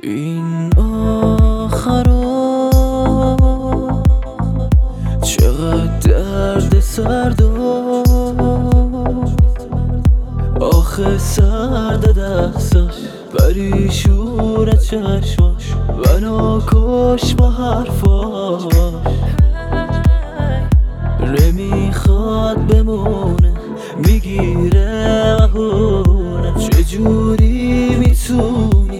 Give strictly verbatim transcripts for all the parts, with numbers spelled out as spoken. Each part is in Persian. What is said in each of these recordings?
این آخرا چقدر درد سر داشت، آخه سرد دستاش پریشون چشماش و ناکش با حرفاش. نمیخواد بمونه میگیره مهونه، چجوری میتونی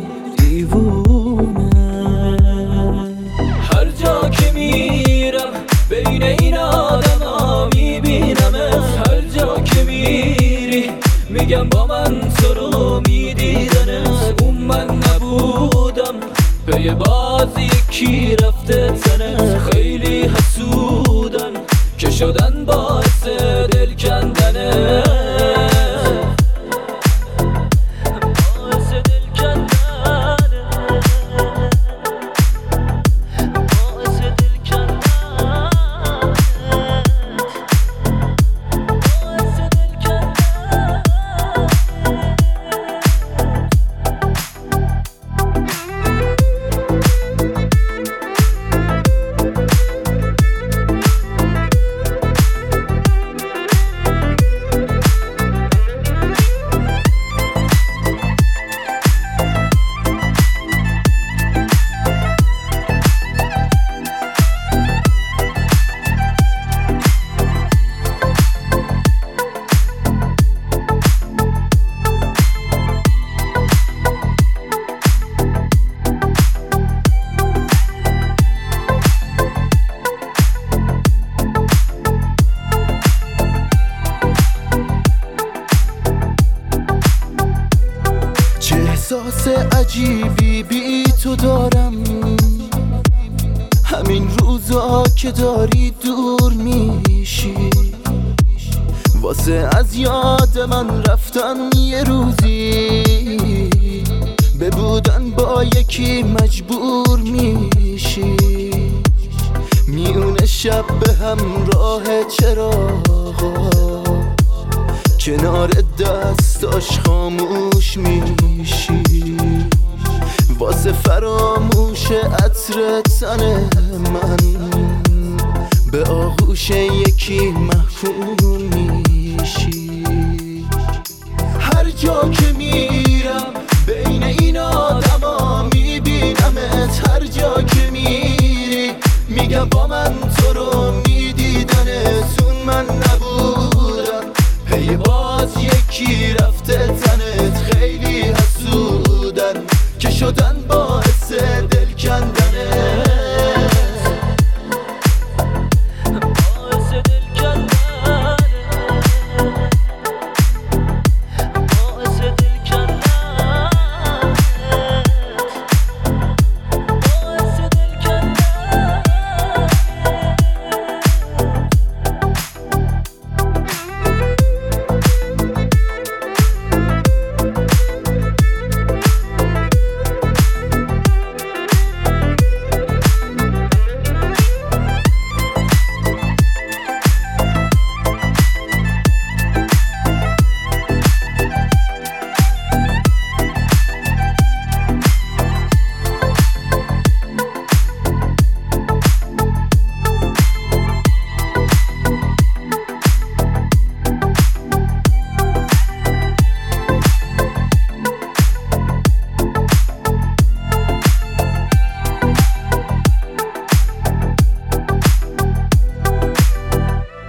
دیوونه؟ هر جا که میرم بین این آدم ها میبینمت، هر جا که میری میگم با من تو رو میدیدنت. اون من نبودم پی باز یکی رفته تنت، خیلی حسودن که شدن باعث دل کندنه. احساس عجیبی بی تو دارم، همین روزا که داری دور میشی، واسه از یاد من رفتن یه روزی، به بودن با یکی مجبور میشی. میونه شب به همراه چراغا کنار دستاش خاموش میشی، واسه فراموش عطر تن من به آغوش یکی محکوم میشی. هر جا که میرم بین این آدما میبینمت، هر جا که میری میگم با من تو رو میدیدنت. اون من نبودم پی باز یکی رفته تنت، خیلی حسودن که شدن باعث دل کندنه.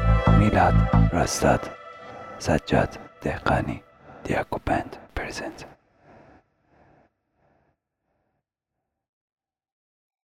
رستاد سجاد دهقانی دیاکو بند پرزنت.